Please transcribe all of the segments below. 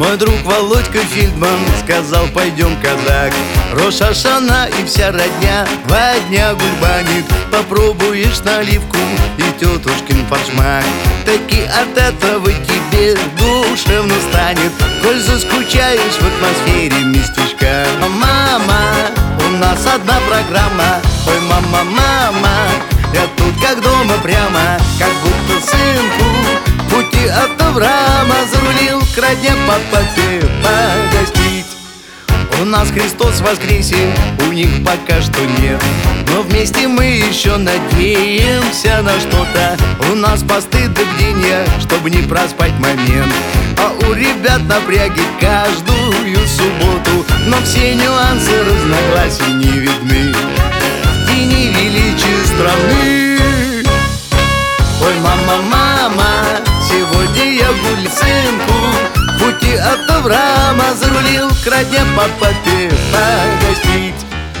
Мой друг Володька Фильдман сказал: пойдем, казак, Рош ха-Шана и вся родня два дня гульбанит. Попробуешь наливку и тетушкин форшмак, таки от этого тебе душевно станет, коль заскучаешь в атмосфере местечка. Мама, у нас одна программа. Ой, мама, мама, я тут как дома прямо, как будто сынку пути от Авраама зарулил к родне по папе погостить. У нас Христос воскресе, у них пока что нет, но вместе мы еще надеемся на что-то. У нас посты до бдения, чтобы не проспать момент, а у ребят напряги каждую субботу. Но все нюансы разногласий не видны в тени величия страны. Ой, мама, мама, сегодня я гуляю, сынку, пути от Авраама зарулил к родне по папе погостить.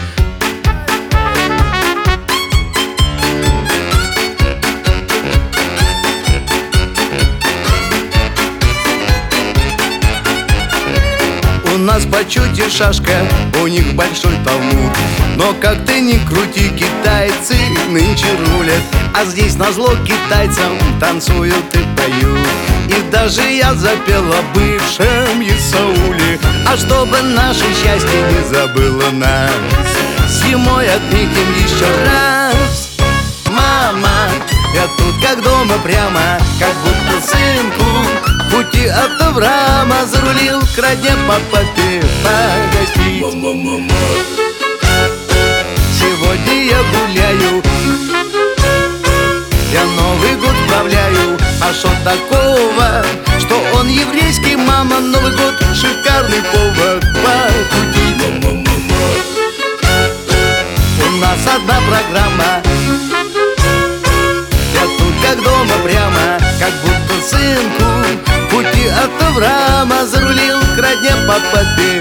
У нас в почете шашка, у них большой талмуд, но как ты ни крути, китайцы нынче рулят, а здесь назло китайцам танцуют и поют. И даже я запел о бывшем Исауле, а чтобы наше счастье не забыло нас, зимой отметим еще раз. Мама, я тут как дома прямо, как будто сынку пути от Авраама зарулил к родне по папе погостить. Мама, мама, сегодня я гуляю, я Новый год справляю. А что такого, что он еврейский, мама? Новый год шикарный повод покутить. мама, мама, У нас одна программа, я тут как дома прямо, как будто сынку пути от Авраама зарулил к родне по папе